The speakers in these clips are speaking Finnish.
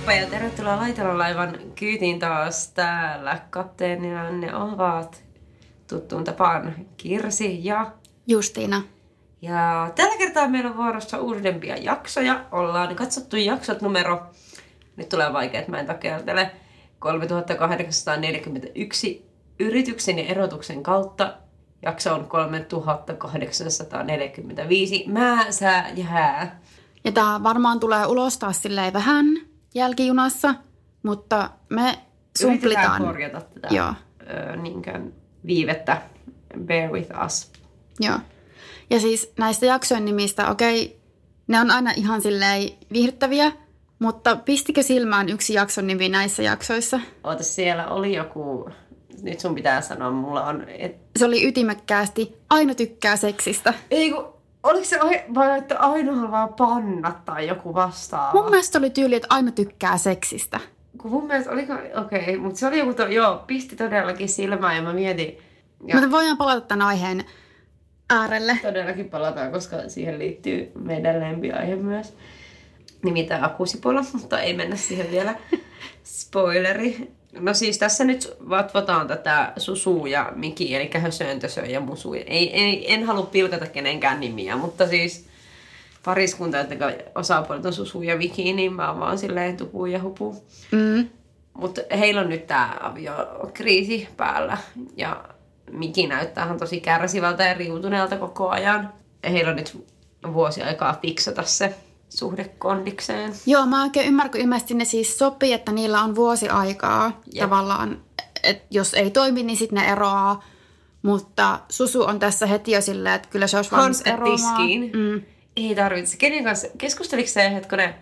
Moikka ja tervetuloa Laitelolaivan kyytiin taas täällä. Kapteenina ne ovat tuttuun tapaan Kirsi ja Justiina. Ja tällä kertaa meillä on vuorossa uudempia jaksoja. Ollaan katsottu jaksot numero, nyt tulee vaikea, että mä en takeltele, 3841 yrityksen ja erotuksen kautta. Jakso on 3845. Mä, sä ja hää. Ja tää varmaan tulee ulos taas silleen vähän jälkijunassa, mutta me sumplitaan. Yritetään korjata tätä niinkään viivettä. Bear with us. Joo. Ja siis näistä jaksojen nimistä, okei, ne on aina ihan silleen viihdyttäviä, mutta pistikö silmään yksi jakson nimi näissä jaksoissa? Oota, siellä oli joku, nyt sun pitää sanoa, mulla on... Se oli ytimekkäästi, Aino tykkää seksistä. Ei kun, oliko se vai että Aino haluaa pannat tai joku vastaava? Mun mielestä oli tyyli, että Aino tykkää seksistä. Kun mun mielestä oliko, okei, mutta se oli joku, pisti todellakin silmään ja mä mietin. Ja... Mutta voidaan palata tämän aiheen äärelle. Todellakin palataan, koska siihen liittyy meidän lempiaihe myös. Nimittäin akusipola, mutta ei mennä siihen vielä. Spoileri. No siis tässä nyt vatvotaan tätä Susu ja Miki, eli Hösöntösö ja Musu. En halua pilkata kenenkään nimiä, mutta siis pariskunta, jotka osapuolet on Susu ja Miki, niin mä oon vaan silleen tupu ja hupu. Mutta heillä on nyt tää aviokriisi päällä ja Miki näyttää tosi kärsivältä ja riutuneelta koko ajan. Ja heillä on nyt vuosi aikaa fiksata se suhde kondikseen. Joo, mä oikein ymmärrän, kun ilmeisesti ne siis sopii, että niillä on vuosi aikaa tavallaan. Että jos ei toimi, niin sitten ne eroaa. Mutta Susu on tässä heti jo silleen, että kyllä se olisi valmis eroamaan. Ei tarvitse. Kenen kanssa? Keskusteliko se hetkonen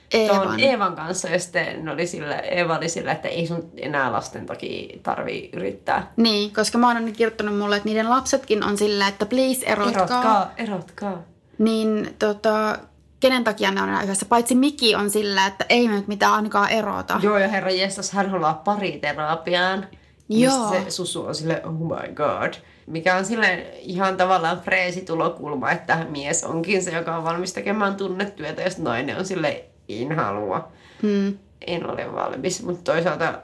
Eevan kanssa, ja sitten Eeva oli sillä, että ei sun enää lasten takia tarvii yrittää. Niin, koska mä oon nyt kirjoittanut mulle, että niiden lapsetkin on sillä, että please Erotkaa. Niin kenen takia ne on enää yhdessä? Paitsi Miki on sillä, että ei me nyt mitään ainakaan erota. Joo, ja herra jestas, hän haluaa pariterapiaan. Joo. Se Susu on silleen, oh my god. Mikä on silleen ihan tavallaan freesitulokulma, että mies onkin se, joka on valmis tekemään tunnetyötä, jos nainen on silleen, en halua. En ole valmis, mutta toisaalta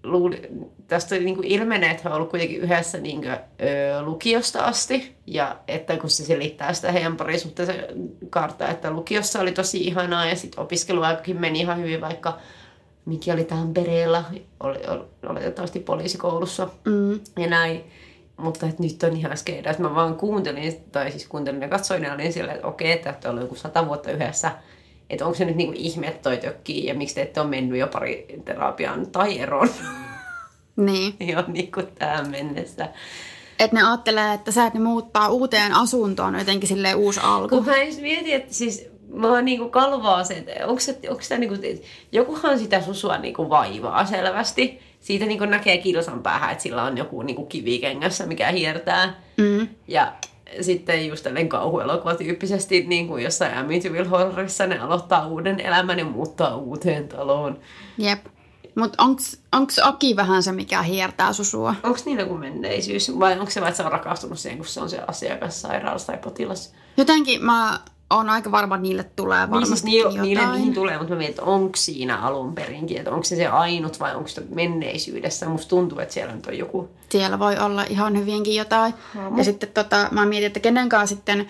tästä niinku ilmenee, että he on ollut kuitenkin yhdessä niinku, lukiosta asti. Ja että kun se selittää sitä heidän parisuhteensa karttaa, että lukiossa oli tosi ihanaa ja sitten opiskeluaikakin meni ihan hyvin, vaikka Miki oli Tampereella, oletettavasti poliisikoulussa ja näin. Mutta että nyt on ihan skeida, että mä vaan kuuntelin ja katsoin ja olin silleen, että okei, että olette olleet joku 100 vuotta yhdessä. Että onko se nyt niinku ihme, että toi tökkii ja miksi te ette ole mennyt jo pariterapiaan tai eroon. Niin. Jo niinku tähän mennessä. Että ne ajattelee, että sä et ne muuttaa uuteen asuntoon jotenkin silleen uusi alku. Kun mä just mietin, että siis mä oon niinku kalvaa se, että onko sitä niinku, jokuhan sitä Susua niinku vaivaa selvästi. Siitä niinku näkee kilsan päähän, että sillä on joku niinku kivikengässä, mikä hiertää. Ja sitten just tällainen kauhuelokuvatyyppisesti, niin kuin jossain Amityville Horrorissa, ne aloittaa uuden elämän ja muuttaa uuteen taloon. Jep. Mutta onko Aki vähän se, mikä hiertää Susua? Onko niillä joku menneisyys? Vai onko se vaan, että se on rakastunut siihen, kun se on se asiakassairaus tai potilas? Jotenkin mä oon aika varma, että niille tulee varmasti niin, siis jotain. Niihin tulee, mutta mä mietin, että onko siinä alun perinkin, että onko se ainut vai onko se menneisyydessä. Musta tuntuu, että siellä nyt on joku. Siellä voi olla ihan hyvinkin jotain. Ja sitten mä mietin, että kenen kanssa sitten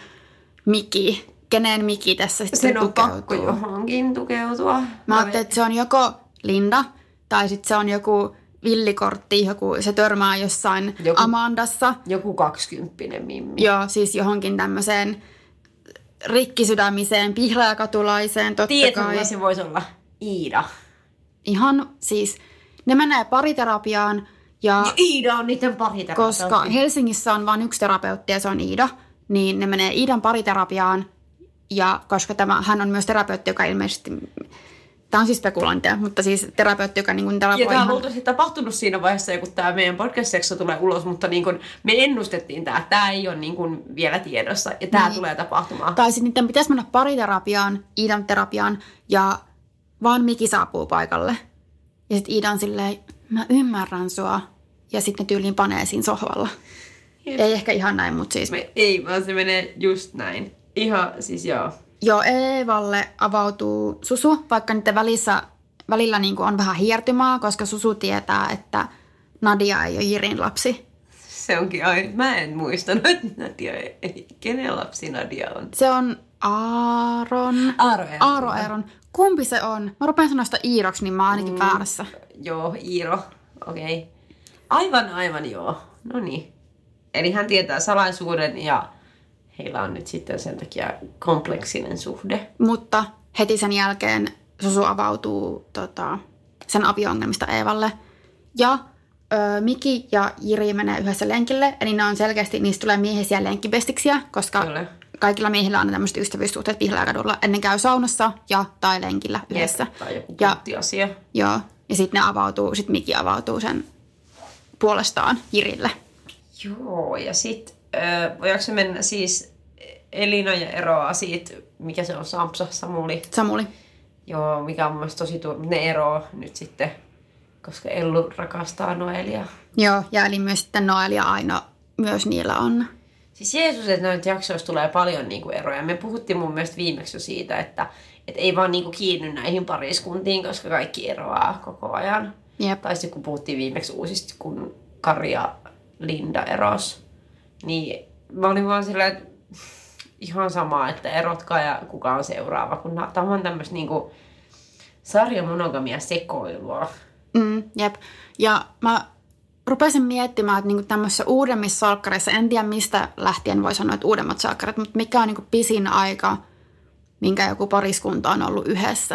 kenen Miki tässä sitten tukeutuu. Sen on pakko johonkin tukeutua. Mä ajattelin, että se on joko Linda tai sitten se on joku villikortti, se törmää jossain Amandassa. Joku 20 mimmi. Joo, siis johonkin tämmöiseen rikkisydämiseen, pihlajakatulaiseen, totta Tiedätkö, kai. se voisi olla Iida. Ihan siis, ne menee pariterapiaan. Ja Iida on niiden pariterapeutti. Koska Helsingissä on vain yksi terapeutti ja se on Iida, niin ne menee Iidan pariterapiaan. Ja koska hän on myös terapeutti, joka ilmeisesti, tämä on siis spekulointia, mutta siis terapeutti, joka niin terapoi ihan. Ja tämä on luultavasti tapahtunut siinä vaiheessa, kun tämä meidän podcast-sekso tulee ulos, mutta niin kuin me ennustettiin tämä ei ole niin kuin vielä tiedossa ja tämä tulee tapahtumaan. Tai sitten niiden pitäisi mennä pariterapiaan, Iidan terapiaan ja vaan Miki saapuu paikalle. Ja sitten Iida on silleen, mä ymmärrän sua. Ja sitten ne tyyliin panee siinä sohvalla. Jep. Ei ehkä ihan näin, mutta siis. Ei, vaan se menee just näin. Ihan, siis joo. Joo, Eevalle avautuu Susu, vaikka niiden välissä välillä niin kuin on vähän hiertymää, koska Susu tietää, että Nadia ei ole Jirin lapsi. Se onkin aina. Mä en muistanut, että Nadia ei. Kenen lapsi Nadia on? Se on Aaron. Aaro Eeron. Kumpi se on? Mä rupean sanoa sitä Iiroksi, niin mä oon ainakin väärässä. Joo, Iiro. Okei. Aivan joo. No niin. Eli hän tietää salaisuuden ja heillä on nyt sitten sen takia kompleksinen suhde. Mutta heti sen jälkeen Susu avautuu sen avio-ongelmista Eevalle. Ja Miki ja Jiri menee yhdessä lenkille. Eli ne on selkeästi, niistä tulee miehisiä lenkkibestiksiä, koska kaikilla miehillä on tämmöiset ystävyyssuhteet Pihlajakadulla. Ennen käy saunassa tai lenkillä yhdessä. Tai joku kulttiasia. Joo. Ja sitten Miki avautuu sen puolestaan Jirille. Joo, ja sitten voidaanko se mennä siis Elina ja eroaa siitä, mikä se on, Samuli. Joo, mikä on mun mielestä tosi ne eroaa nyt sitten, koska Ellu rakastaa Noelia. Joo, ja eli myös sitten Noel ja Aino, myös niillä on. Siis Jeesus, että näitä jaksoissa tulee paljon niinku eroja. Me puhuttiin mun mielestä viimeksi jo siitä, että ei vaan niinku kiinny näihin pariskuntiin, koska kaikki eroaa koko ajan. Jep. Tai sitten kun puhuttiin viimeksi uusista, kun Kari ja Linda eros, niin mä olin vaan sillä, että ihan sama, että erotkaa ja kuka on seuraava, kun tämä on tämmöistä niinku sarjamonogamia sekoilua. Jep. Ja mä rupesin miettimään, että niinku tämmöisissä uudemmissa salkkareissa, en tiedä mistä lähtien voi sanoa, että uudemmat salkkarit, mutta mikä on niinku pisin aika, minkä joku pariskunta on ollut yhdessä?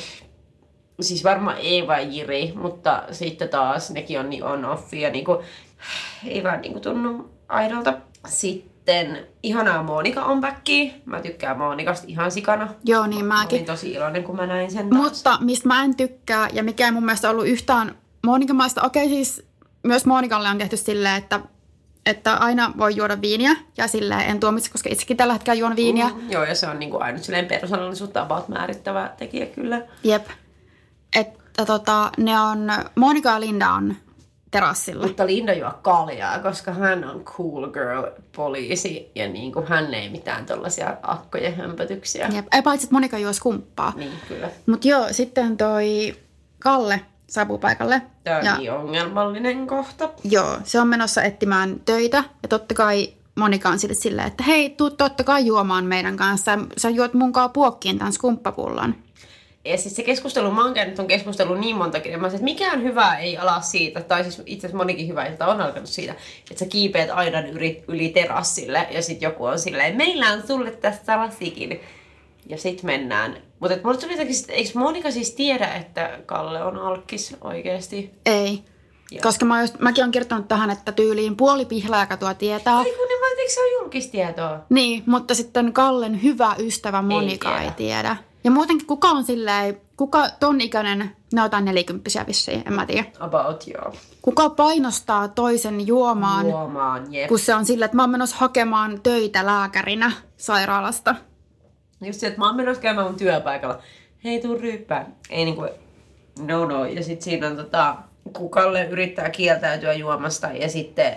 Siis varmaan Eeva ja Jiri, mutta sitten taas nekin on niin on-offi ja niinku, ei vaan niinku tunnu aidolta. Sitten ihanaa Monika on backia. Mä tykkään Monikasta ihan sikana. Joo, niin mäkin. Olin tosi iloinen, kun mä näin sen taas. Mutta mistä mä en tykkää ja mikä ei mun mielestä ollut yhtään Monikamaista. Okei, siis myös Monikalle on tehty silleen, että aina voi juoda viiniä ja silleen en tuomitse, koska itsekin tällä hetkellä juon viiniä. Joo, ja se on niinku ainut silleen persoonallisuutta about määrittävä tekijä kyllä. Jep. Että ne on, Monika ja Linda on terassilla. Mutta Linda juo kaljaa, koska hän on cool girl poliisi ja niinku hän ei mitään tollaisia akkojen hömpötyksiä. Jep. Ei paitsi, että Monika juo skumppaa. Niin, kyllä. Mut joo, sitten toi Kalle saapuu paikalle. Tämä on niin ongelmallinen kohta. Joo, se on menossa etsimään töitä ja totta kai Monika on silleen, että hei, tuu totta kai juomaan meidän kanssa. Sä juot munkaan puokkiin tämän skumppapullon. Ja siis se keskustelu, mä oon käynyt ton keskustelun niin monta kertaa, että mikään hyvä ei ala siitä, tai siis itse asiassa monikin hyvä ilta on alkanut siitä, että sä kiipeät aidan yli terassille ja sit joku on silleen, meillä on sulle tästä lasikin. Ja sit mennään. Mutta mulle tuli jotenkin, eikö Monika siis tiedä, että Kalle on alkkis oikeesti? Ei. Joo. Koska mäkin olen kirjoittanut tähän, että tyyliin puoli Pihlajakatua tietää. Ei kun niin, eikö se ole julkistietoa? Niin, mutta sitten Kallen hyvä ystävä Monika ei tiedä. Ja muutenkin kuka ton ikäinen, ne otan 40 vissiin, en mä tiedä. About, joo. Kuka painostaa toisen juomaan, jep. kun se on silleen, että mä oon menossa hakemaan töitä lääkärinä sairaalasta. Just se, että mä oon menossa käymään mun työpaikalla. Hei, tuu ryyppää. Ei niinku, no. Ja sit siinä on kun Kalle yrittää kieltäytyä juomasta ja sitten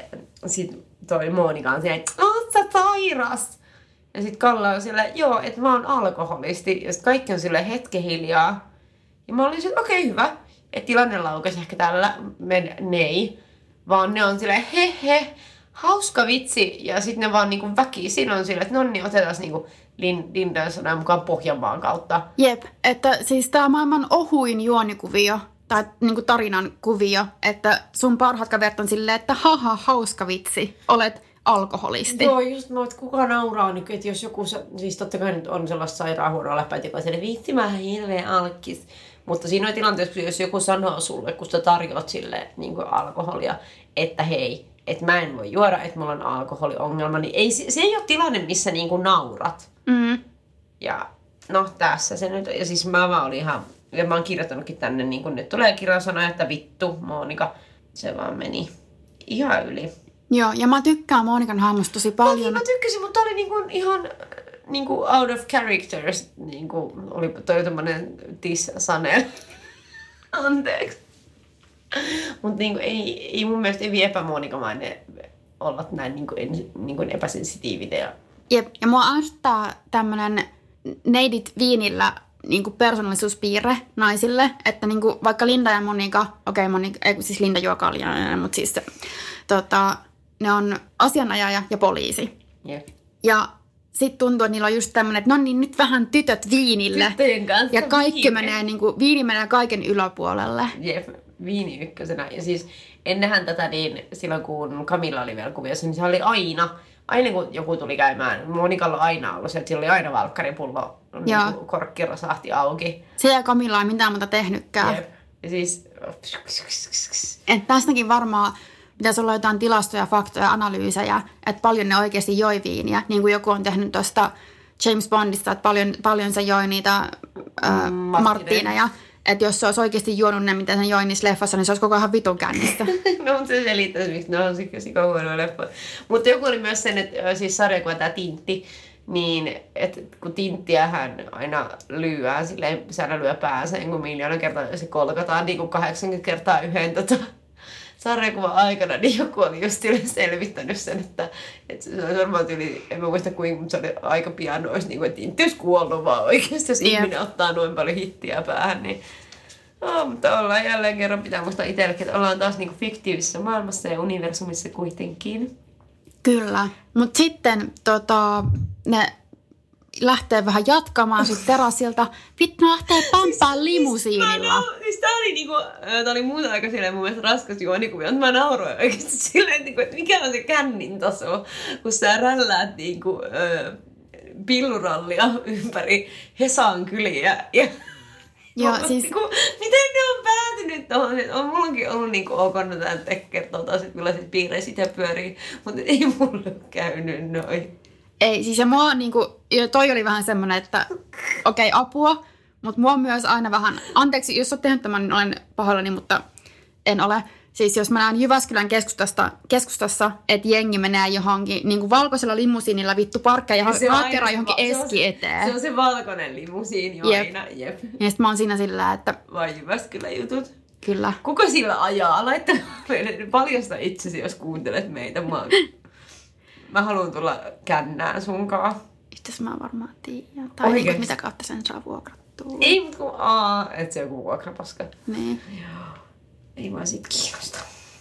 toi Monika on siellä, oot sä sairas? Ja sit Kalle on siellä, joo, että mä oon alkoholisti. Ja sit kaikki on silleen hetken hiljaa. Ja mä olin silleen, okei, hyvä. Että tilanne laukesi ehkä tällä, ei. Vaan ne on silleen, he, hauska vitsi. Ja sit ne vaan niinku väkisin on silleen, että no niin, otetaan niinku Lindan sanoen mukaan Pohjanmaan kautta. Jep, että siis tää maailman ohuin juonikuvio, tai niinku tarinan kuvio, että sun parhaat kaverit on silleen, että haha, hauska vitsi, olet alkoholisti. Joo, just mä, että kuka nauraa, niin, että jos joku, siis totta kai nyt on sellaista sairaanhuonoa läpäitä, joka on sellainen, vitsi, mä hirveän alkkis. Mutta siinä on tilanteessa, jos joku sanoo sulle, kun sä tarjoat sille niin kuin alkoholia, että hei, että mä en voi juoda, että mulla on alkoholiongelma, niin se ei ole tilanne, missä niin kuin naurat. Ja no tässä se nyt, ja siis mä vaan olin ihan, ja mä oon kirjoittanutkin tänne, niin kuin nyt tulee kirjasana, että vittu, Monika, se vaan meni ihan yli. Joo, ja mä tykkään Monikan hahmosta tosi paljon. Mä tykkäsin, mutta oli niinku ihan niinku out of characters. Niinku, oli toi tommonen Sanel. Anteeksi. Mutta niinku, ei mun mielestä ei epämonikamainen olla näin niinku epäsensitiivitä. Jep, ja mua ärsyttää tämmönen neidit viinillä niinku persoonallisuuspiirre naisille, että niinku, vaikka Linda ja Monika, siis Linda juo kaljaa, mutta siis ne on asianajaja ja poliisi. Jep. Ja sitten tuntuu, että niillä on just tämmöinen, että no niin, nyt vähän tytöt viinille. Tyttöjen kanssa ja kaikki menee, niinku, viini menee kaiken yläpuolelle. Jep, viini ykkösenä. Ja siis ennenhän tätä niin, silloin kun Camilla oli vielä kuviossa, niin se oli aina kun joku tuli käymään, Monikalla on aina ollut se, että sillä oli aina valkkaripullo, niin korkki rasahti auki. Se ja Camilla ei mitään muuta tehnytkään. Jep. Ja siis... Että tästäkin varmaan pitäisi olla jotain tilastoja, faktoja, analyysejä, että paljon ne oikeasti joi viiniä. Niin kuin joku on tehnyt tuosta James Bondista, että paljon se joi niitä Marttiineja. Että jos se olisi oikeasti juonut ne, mitä se joi niissä leffassa, niin se olisi koko ajan vitun kännissä. No, mutta se selittää, miksi ne on sika huonoja leffoja. Mutta joku oli myös sen, että siis sarjakuva tämä Tintti, niin että kun Tinttiähän aina lyöään, silleen säännä lyö pääseen, kun miljoona kertaa se kolkataan niin kuin 80 kertaa yhden sarjakuvan aikana, niin joku oli just selvittänyt sen, että se on varmaan tyyli, en mä muista kuinka, mutta se oli aika pian olisi, niin kuin, että Tintti olisi kuollut vaan oikeasti, jos ihminen ottaa noin paljon hittiä päähän, niin mutta ollaan jälleen kerran, pitää muistaa itsellekin, että ollaan taas niin kuin fiktiivisessä maailmassa ja universumissa kuitenkin. Kyllä, mutta sitten ne lähtee vähän jatkamaan sit terassilta. Vittu, ne lähtee pamppaan limusiinilla. Siis tää oli muuta aika silleen mun mielestä raskas juonikuvia, mutta mä nauroin oikeesti silleen, että mikä on se kännin taso, kun sä rälläät pillurallia ympäri Hesan kyliä. Joo, siis... miten ne on päätynyt tuohon? On mullakin ollut ok tämän kertoo taas, että millaiset piirreet sitä pyörii, mutta ei mulle käynyt noin. Ei, siis ja mua toi oli vähän semmoinen, että okei, apua, mutta mua myös aina vähän, anteeksi, jos olet tehnyt tämän, niin olen pahoillani, mutta en ole. Siis jos mä näen Jyväskylän keskustassa, että jengi menee johonkin niin valkoisella limusiinilla vittu parkkeja ja hakeraa johonkin eski eteen. Se on se valkoinen limusiini aina, jep. Ja sit mä oon siinä sillä, että... Vai Jyväskylän jutut? Kyllä. Kuka sillä ajaa? Laittaa paljasta itsesi, jos kuuntelet meitä. Mä haluan tulla kännään sunkaan. Itse mä varmaan tiedän. Tai niin, mitä kautta sen saa vuokrattua. Ei, mutta kun et se joku vuokrapaska. Niin. Joo. Ei vaan sit kiinnosta.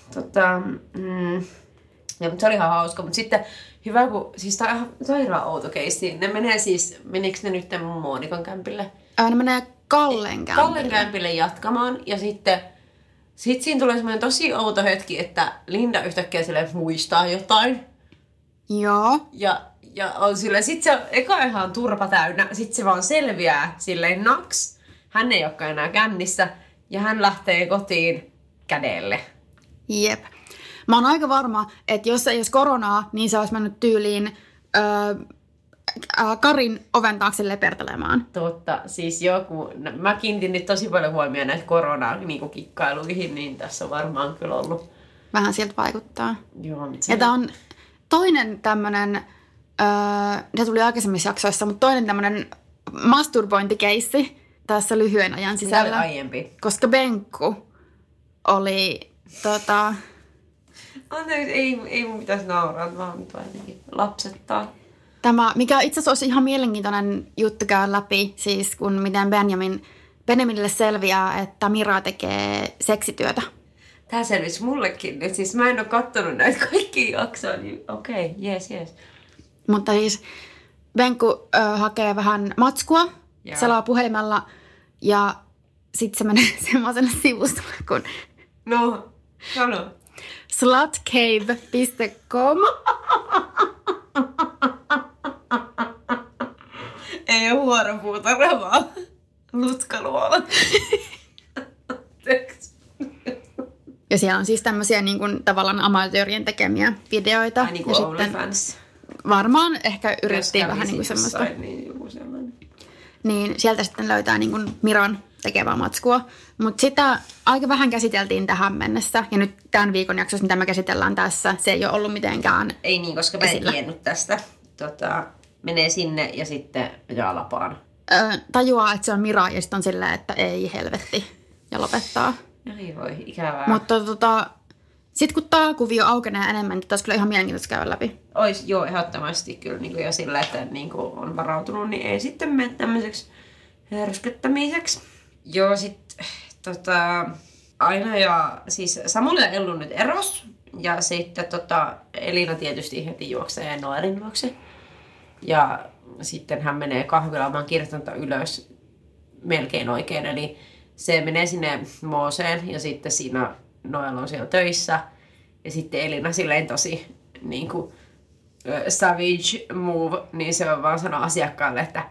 Ja, mutta se oli ihan hauska. Mutta sitten hyvä, kun siis tää on ihan sairaan outo keissi. Ne menee siis, menikö ne nyt Monikan kämpille? Ne menee Kallen kämpille. Kallen kämpille jatkamaan. Ja sitten siinä tulee semmoinen tosi outo hetki, että Linda yhtäkkiä silleen muistaa jotain. Joo. Ja on silleen, sit se eka ihan turpa täynnä, sit se vaan selviää silleen naks. Hän ei olekaan enää kännissä ja hän lähtee kotiin kädelle. Jep. Mä oon aika varma, että jos ei olisi koronaa, niin se olisi mennyt tyyliin Karin oven taakse lepertelemaan. Totta, siis joku, mä kiinnitin nyt tosi paljon huomioon näitä korona-kikkailuihin, niin tässä on varmaan kyllä ollut. Vähän sieltä vaikuttaa. Joo, ja tää on toinen tämmönen, se tuli aikaisemmissa jaksoissa, mutta toinen tämmönen masturbointikeissi tässä lyhyen ajan sisällä. Tämä oli aiempi. Koska Benkku oli Anteeksi, ei mun pitäisi nauraa, vaan jotenkin lapsettaa. Tämä, mikä itse asiassa olisi ihan mielenkiintoinen juttu käydä läpi, siis kun miten Benjaminille selviää, että Mira tekee seksityötä. Tämä selvisi mullekin nyt. Siis mä en ole kattonut näitä kaikkia jaksoja, niin okei, jees. Mutta siis Benkku hakee vähän matskua, selaa puhelimella ja sitten se menee semmoiselle sivustolle kuin... No, sano. Slutcave.com. Ei ole huoropuutarha, vaan lutkaluola. Ja siellä on siis tämmöisiä niin kuin, tavallaan amatöörien tekemiä videoita. Ai niin kuin OnlyFans. Varmaan ehkä yritettiin vähän niin kuin semmoista. Niin, joku sellainen. Niin sieltä sitten löytää niin kuin Miran tekevää matskua. Mutta sitä aika vähän käsiteltiin tähän mennessä. Ja nyt tämän viikon jaksossa, mitä me käsitellään tässä, se ei ole ollut mitenkään ei niin, koska mä en tiennyt tästä. Menee sinne ja sitten ajaa lapaan. Tajuaa, että se on Mira ja sitten on silleen, että ei helvetti. Ja lopettaa. Ei voi, ikävää. Mutta sitten kun tämä kuvio aukenee enemmän, niin taas kyllä ihan mielenkiintoista käydä läpi. Ois, joo, ehdottomasti kyllä. Niin jo sillä, että niin on varautunut, niin ei sitten mene tämmöiseksi hörskyttämiseksi. Joo, sit Aino ja siis Samuli ja Ellu nyt eros. Ja sitten Elina tietysti heti juoksee Noelin luokse. Ja sitten hän menee kahvilaan. Mä oon kirjoittanut ylös melkein oikein. Eli se menee sinne Mooseen ja sitten siinä Noel on siellä töissä. Ja sitten Elina silleen tosi niinku savage move, niin se on vaan sanoa asiakkaalle, että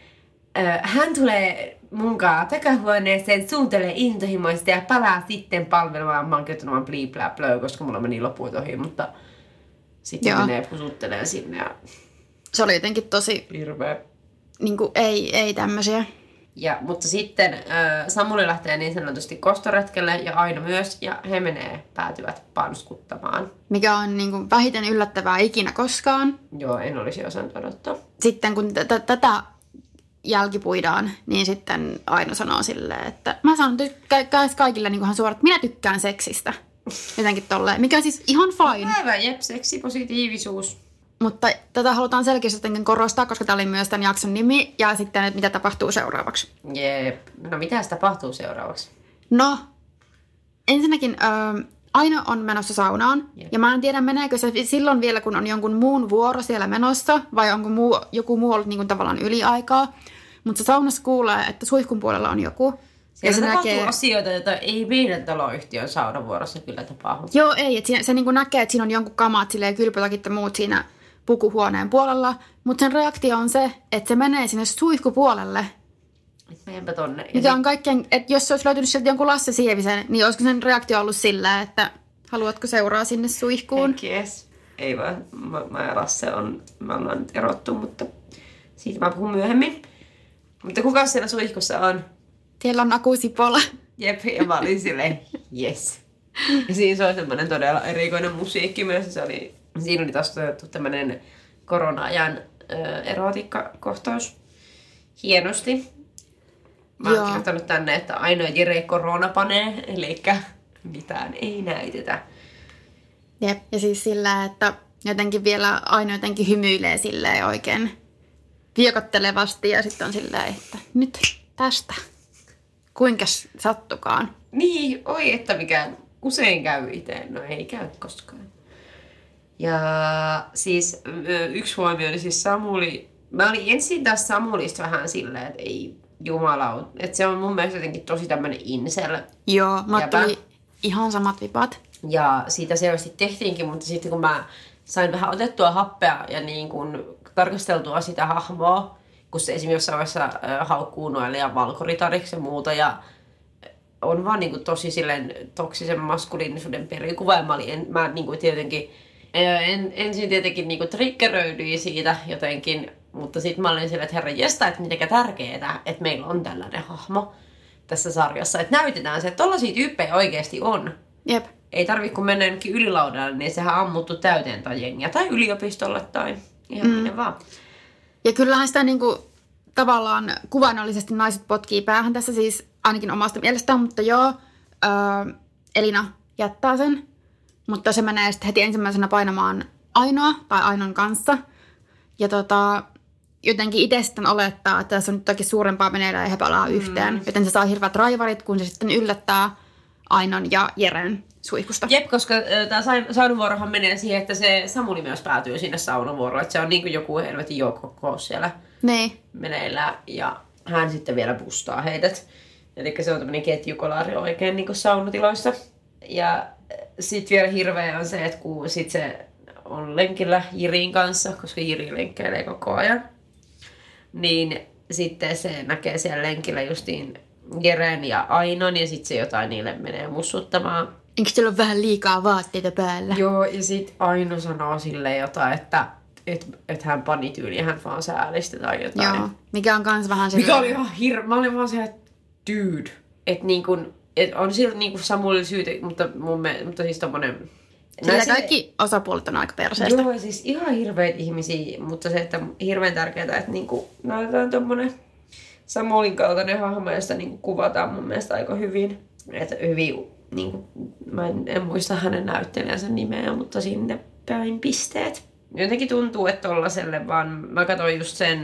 hän tulee munkaan takahuoneeseen, suuntelee intohimoista ja palaa sitten palvelemaan. Mä oon kirjoittanut vaan bli blä blö, koska mulla meni loput ohi, mutta sitten menee pusuttelee sinne. Ja se oli jotenkin tosi hirveä. Niinku ei tämmösiä. Mutta sitten Samuli lähtee niin sanotusti kostoretkelle ja Aino myös, ja he päätyvät panskuttamaan. Mikä on niinku vähiten yllättävää ikinä koskaan. Joo, en olisi osannut odottaa. Sitten kun tätä jälkipuidaan, niin sitten Aino sanoo silleen, että mä sanon kaikille niin suoraan, että minä tykkään seksistä. Jotenkin tolleen, mikä siis ihan fine. Aivan, jep, seksipositiivisuus. Mutta tätä halutaan selkeästi jotenkin korostaa, koska tämä oli myös tämän jakson nimi. Ja sitten, että mitä tapahtuu seuraavaksi. Jep. No mitä tapahtuu seuraavaksi? No, ensinnäkin Aino on menossa saunaan. Jep. Ja mä en tiedä, meneekö se silloin vielä, kun on jonkun muun vuoro siellä menossa. Vai onko joku muu ollut niin kuin tavallaan yliaikaa. Mutta saunassa kuulee, että suihkun puolella on joku. Siellä tapahtuu asioita, joita ei meidän taloyhtiön saunavuorossa kyllä tapahdu. Joo, ei. Että se niin kuin näkee, että siinä on jonkun kamat, kylpytakit ja muut siinä pukuhuoneen puolella, mutta sen reaktio on se, että se menee sinne suihkupuolelle. Menenpä tonne. Mikä on kaikkein, että jos se olisi löytynyt sieltä jonkun Lasse Sievisen, niin olisiko sen reaktio ollut sillä, että haluatko seuraa sinne suihkuun? Yes. Ei vaan, mä ja Lasse me ollaan nyt erottu, mutta siitä mä puhun myöhemmin. Mutta kuka siellä suihkussa on? Siellä on Aku Sipola. Jep, ja mä olin silleen, yes. Ja siinä se on semmoinen todella erikoinen musiikki myös. Siinä oli taas otettu tämmöinen korona-ajan erotiikkakohtaus. Hienosti. Mä oon kirjoittanut tänne, että Aino ja Jere koronapanee, eli mitään ei näytetä. Jep, ja siis sillä, että jotenkin vielä Aino jotenkin hymyilee silleen oikein viekottelevasti ja sitten on silleen, että nyt tästä. Kuinkas sattukaan? Niin, oi, että mikä usein käy itse. No ei käy koskaan. Ja siis yksi huomio oli siis Samuli. Mä olin ensin tässä Samulista vähän silleen, että ei jumalauta. Että se on mun mielestä jotenkin tosi tämmönen incel. Joo, mä tuli ihan samat vipat. Ja siitä selvästi tehtiinkin, mutta sitten kun mä sain vähän otettua happea ja niin kun tarkasteltua sitä hahmoa, kun se esimerkiksi jossain vaiheessa haukkuu Noelia valkoritariksi ja muuta. Ja on vaan niin kuin tosi silleen toksisen maskuliinisuuden perikuva. Ja mä niin kuin tietenkin ensin tietenkin niin kuin triggeröidyin siitä jotenkin, mutta sitten mä olin silleen, että herra jesta, että mitenkä tärkeetä, että meillä on tällainen hahmo tässä sarjassa. Että näytetään se, että tollaisia tyyppejä oikeasti on. Jep. Ei tarvitse kun mennä jonnekin ylilaudalle, niin sehän ammuttu täyteen tai jengiä tai yliopistolle tai ihan minne vaan. Ja kyllähän sitä niinku tavallaan kuvainnollisesti naiset potkii päähän tässä siis ainakin omasta mielestään, mutta joo, Elina jättää sen. Mutta se menee sitten heti ensimmäisenä painamaan Ainoa tai Ainon kanssa. Ja jotenkin itse sitten olettaa, että tässä on nyt toki suurempaa meneillään ja he palaa yhteen. Joten se saa hirveät raivarit, kun se sitten yllättää Ainon ja Jeren suihkusta. Jep, koska tämä saunavuorohan menee siihen, että se Samuli myös päätyy sinne saunavuoroon. Että se on niin kuin joku helvetin joukkokous siellä meneillään. Ja hän sitten vielä bustaa heidät. Eli se on tämmöinen ketjukolari oikein niin kuin saunatiloissa. Ja sitten vielä hirveä on se, että kun sit se on lenkillä Jirin kanssa, koska Jiri lenkkeilee koko ajan, niin sitten se näkee siellä lenkillä justiin Jeren ja Ainon ja sitten se jotain niille menee mussuttamaan. Eikö teillä ole vähän liikaa vaatteita päällä? Joo, ja sitten Aino sanoo silleen jotain, että hän pani tyyliin, hän vaan säälistä tai jotain. Joo, mikä on kans vähän mikä oli ihan mä olin vaan se, että dude. Että niin kun, on sillä niin kuin Samuelilla syytä, mutta siis tommonen... Sillä kaikki osapuolet on aika perseestä. Joo, siis ihan hirveitä ihmisiä, mutta se, että hirveän tärkeää, että niinku näytetään tommonen Samuelin kaltainen hahmo, josta niinku kuvataan mun mielestä aika hyvin. Että hyvin, niinku, mä en muista hänen näyttelijänsä nimeä, mutta sinne päin pisteet. Jotenkin tuntuu, että tollaselle vaan, mä katsoin just sen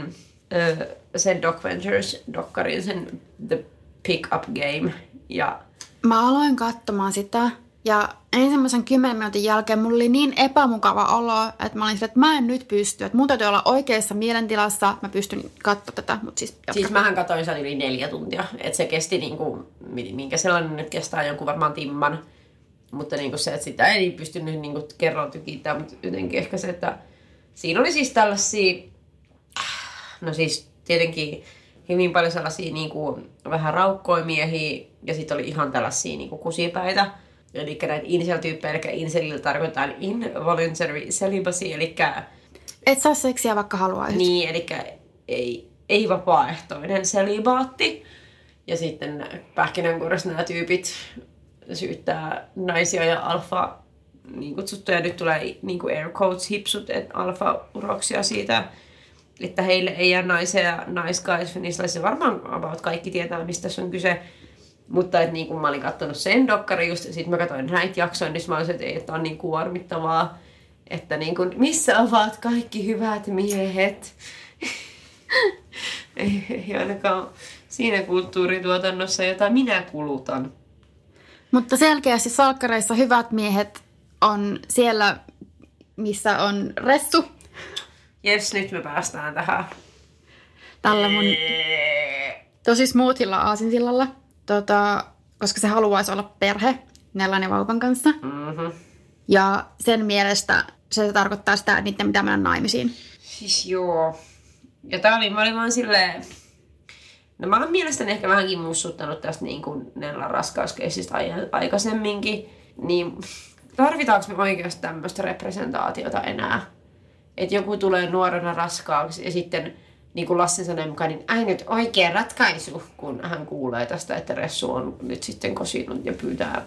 sen Doc Ventures-dokkarin, sen The Pick-up Game. Ja mä aloin katsomaan sitä ja ensimmäisen 10 minuutin jälkeen mulla oli niin epämukava olo, että mä olin sillä, että mä en nyt pysty. Että mun täytyy olla oikeassa mielentilassa, mä pystyn katsoa tätä, mutta siis jatka. Siis mähän katsoin sen yli 4 tuntia. Että se kesti niinku, minkä sellainen nyt kestää jonkun varmaan timman. Mutta niinku se, että sitä ei pystynyt niinku kerralla tykittämään, mutta jotenkin ehkä se, että siinä oli siis tällaisia, no siis tietenkin hyvin paljon sellaisia niinku vähän raukkoimiehiä ja sitten oli ihan tällaisia niinku kusipäitä. Eli näitä incel-tyyppejä, eli incelillä tarkoitetaan involuntary celibacy, eli et saa seksiä vaikka haluaisit. Niin, eli ei vapaaehtoinen selibaatti. Ja sitten pähkinänkuoressa nämä tyypit syyttää naisia ja alfa, niin kutsuttuja, nyt tulee niin kuin air quotes hipsut, alfa-uroksia siitä, että heille ei jää naisia ja naisguys. Varmaan about kaikki tietää, mistä tässä on kyse. Mutta että niin kun mä olin katsonut sen dokkarin just, ja sitten mä katsoin näitä jaksoja, niin mä olisin, että on niin kuormittavaa, että niin kun, missä ovat kaikki hyvät miehet? ei ainakaan siinä kulttuurituotannossa, jota minä kulutan. Mutta selkeästi salkkareissa hyvät miehet on siellä, missä on Ressu. Jes, nyt me päästään tähän. Tällä mun tosi smoothilla aasinsillalla. Koska se haluaisi olla perhe Nellan ja vauvan kanssa. Mm-hmm. Ja sen mielestä se tarkoittaa sitä, että niiden pitää mennä naimisiin. Siis joo. Ja mä olin vaan silleen, no mä olen mielestäni ehkä vähänkin mussuttanut tästä niin kuin Nellan raskauskeisistä aikaisemminkin. Niin tarvitaanko me oikeasti tämmöistä representaatiota enää? Että joku tulee nuorena raskaaksi ja sitten niin kuin Lassen sanoi mukaan, niin ainut oikea ratkaisu, kun hän kuulee tästä, että Ressu on nyt sitten kosinut ja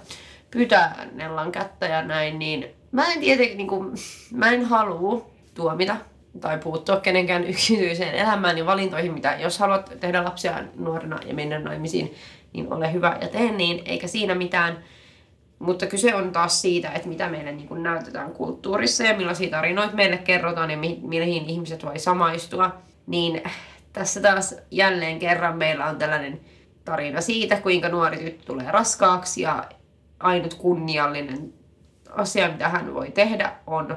pyytää Nellan kättä ja näin, niin mä en tietenkin, niin kuin, mä en halua tuomita tai puuttua kenenkään yksityiseen elämään ja valintoihin, mitä jos haluat tehdä lapsia nuorena ja mennä naimisiin, niin ole hyvä ja tee niin, eikä siinä mitään. Mutta kyse on taas siitä, että mitä meille niin kuin näytetään kulttuurissa ja millaisia tarinoita meille kerrotaan ja mihin ihmiset voi samaistua. Niin tässä taas jälleen kerran meillä on tällainen tarina siitä, kuinka nuori tyttö tulee raskaaksi ja ainut kunniallinen asia, mitä hän voi tehdä, on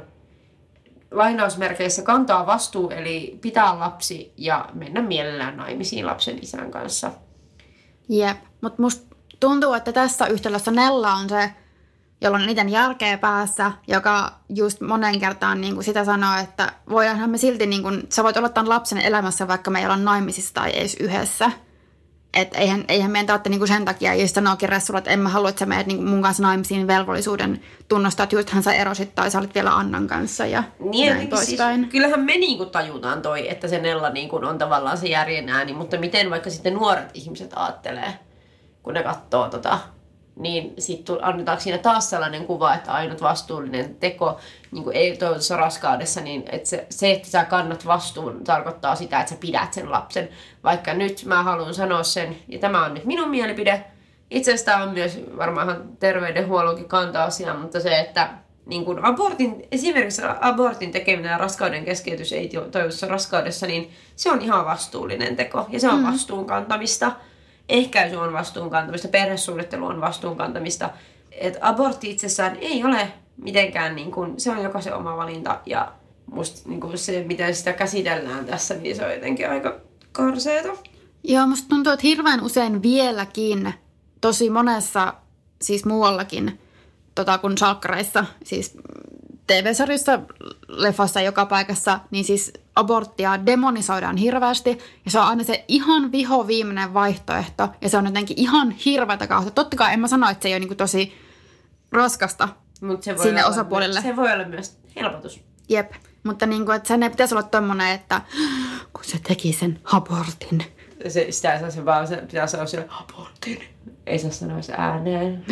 lainausmerkeissä kantaa vastuu, eli pitää lapsi ja mennä mielellään naimisiin lapsen isän kanssa. Jep, mutta musta tuntuu, että tässä yhtälössä Nella on se, jolla on eniten järkeä päässä, joka just monen kertaan niin kuin sitä sanoo, että voidaanhan me silti, niin kuin, sä voit olla tämän lapsen elämässä, vaikka me ei olla naimisissa tai edes yhdessä. Että eihän meidän tarvitse niin kuin sen takia, jos sanookin Ressulla, että en mä halua, että sä menet niin mun kanssa naimisiin velvollisuuden tunnustaa, että justhan sä erosit tai sä olit vielä Annan kanssa ja niin, näin poispäin. Siis, kyllähän me niin kuin tajutaan toi, että se Nella niin kuin on tavallaan se järjen ääni, mutta miten vaikka sitten nuoret ihmiset ajattelee, kun ne katsoo niin sitten annetaanko siinä taas sellainen kuva, että ainut vastuullinen teko niin kuin ei toivotussa raskaudessa, niin että se, että sä kannat vastuun, tarkoittaa sitä, että sä pidät sen lapsen. Vaikka nyt mä haluan sanoa sen, ja tämä on nyt minun mielipide. Itse asiassa tämä on myös varmaan terveydenhuollonkin kanta-asia, mutta se, että niin kuin esimerkiksi abortin tekeminen ja raskauden keskeytys ei toivotussa raskaudessa, niin se on ihan vastuullinen teko, ja se on vastuun kantamista. Ehkäisy on vastuunkantamista, perhesuunnittelu on vastuunkantamista. Et abortti itsessään ei ole mitenkään, niin kun, se on jokaisen oma valinta. Ja musta niin kun se, miten sitä käsitellään tässä, niin se on jotenkin aika karseeta. Joo, musta tuntuu, että hirveän usein vieläkin, tosi monessa, siis muuallakin, kuin salkkareissa, siis TV-sarjassa, leffassa joka paikassa, niin siis aborttia demonisoidaan hirveästi. Ja se on aina se ihan vihoviimeinen vaihtoehto. Ja se on jotenkin ihan hirveätä kautta. Totta kai en mä sano, että se ei ole niin kuin tosi raskasta sinne osapuolelle. Se voi olla myös helpotus. Jep. Mutta niin kuin, että sen ei pitäisi olla tommoinen, että kun se teki sen abortin. Sitä ei saa se vaan, se pitää sanoa sille abortin. Ei saa sanoa se ääneen.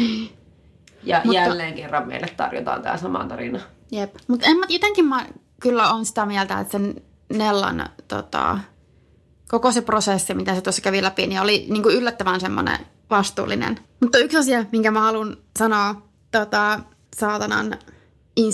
Ja mutta jälleen kerran meille tarjotaan tämä sama tarina. Jep. Mutta jotenkin mä kyllä on sitä mieltä, että sen Nellan koko se prosessi, mitä se tuossa kävi läpi, niin oli niin kuin yllättävän semmoinen vastuullinen. Mutta yksi asia, minkä mä haluan sanoa saatanan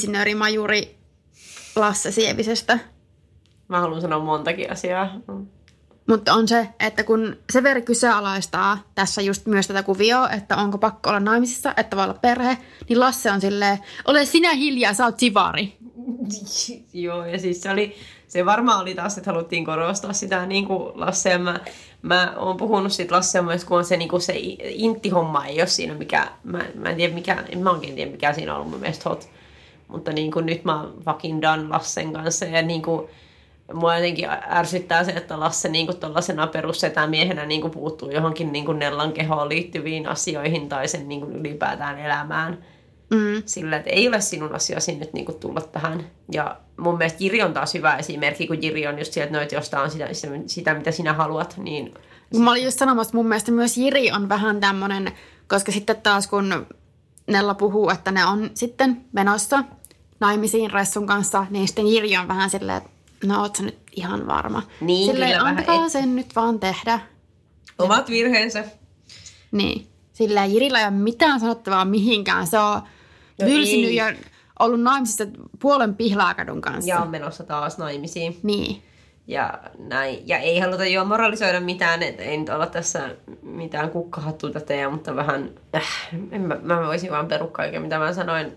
insinöörimajuri Lasse Sievisestä. Mä haluan sanoa montakin asiaa. Mutta on se, että kun Severi kyseenalaistaa tässä just myös tätä kuvioa, että onko pakko olla naimisissa, että voi olla perhe, niin Lasse on silleen, ole sinä hiljaa, sä oot sivari. Joo, ja siis se varmaan oli taas, että haluttiin korostaa sitä niin kuin Lasse, ja mä oon puhunut siitä Lassea myös, kun on se, niin kuin se intti-homma ei ole siinä mikä, mä en tiedä mikä, mä oikein tiedä mikä siinä on ollut mun mielestä hot, mutta niin kuin nyt mä oon fucking done Lassen kanssa, ja niin kuin mua jotenkin ärsyttää se, että Lasse niin kuin tollasena perussetämiehenä niin kuin puuttuu johonkin niin kuin Nellan kehoon liittyviin asioihin tai sen niin kuin ylipäätään elämään. Sillä, että ei ole sinun asiasi nyt niin kuin tulla tähän. Ja mun mielestä Jiri on taas hyvä esimerkki, kun Jiri on just sieltä, että josta on sitä, mitä sinä haluat. Niin... Mä olin just sanomassa, että mun mielestä myös Jiri on vähän tämmönen, koska sitten taas kun Nella puhuu, että ne on sitten menossa naimisiin Ressun kanssa, niin sitten Jiri on vähän silleen, että no oot sä nyt ihan varma. Niin, silleen, antakaa sen nyt vaan tehdä. Omat virheensä. Niin. Silleen Jirillä ei ole mitään sanottavaa mihinkään. Se on tylsinyt ja ollut naimisissa puolen Pihlaakadun kanssa. Ja on menossa taas naimisiin. Niin. Ja näin. Ja ei haluta jo moralisoida mitään, että ei nyt olla tässä mitään kukkahattuita tee, mutta vähän, mä voisin vaan perua kaiken, mitä mä sanoin.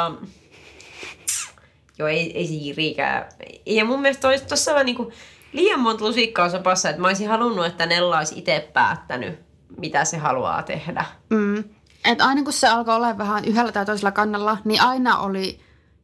Joo, ei se Jirikään. Ja mun mielestä tuossa on niinku liian monta lusikkaa sopassa, että mä olisin halunnut, että Nella olisi itse päättänyt, mitä se haluaa tehdä. Että aina kun se alkoi olla vähän yhdellä tai toisella kannalla, niin aina oli